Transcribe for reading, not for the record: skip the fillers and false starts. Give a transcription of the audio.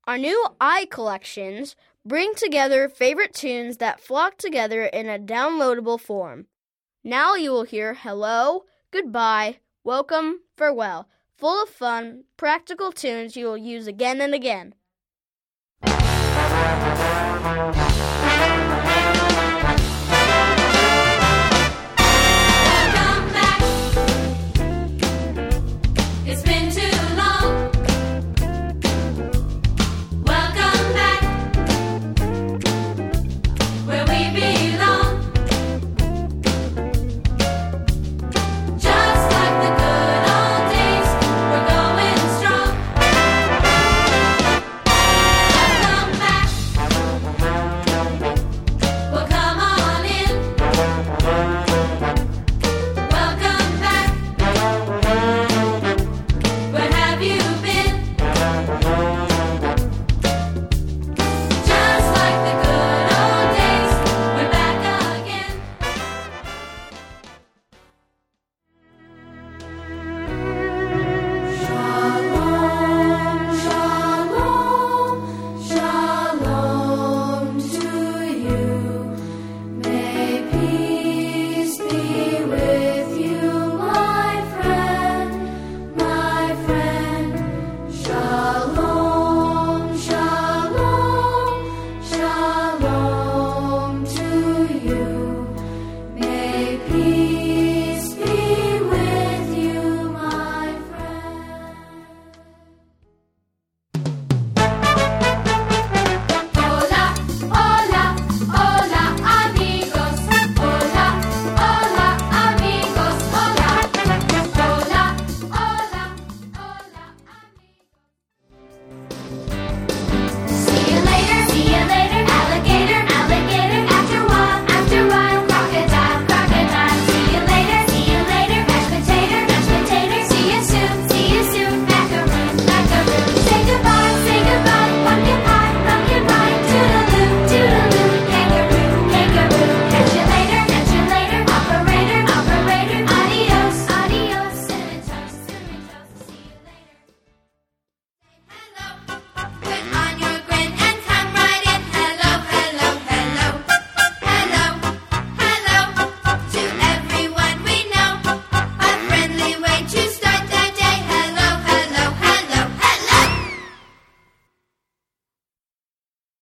Our new iCollections bring together favorite tunes that flock together in a downloadable form. Now you will hear hello, goodbye, welcome, farewell, full of fun, practical tunes you will use again and again.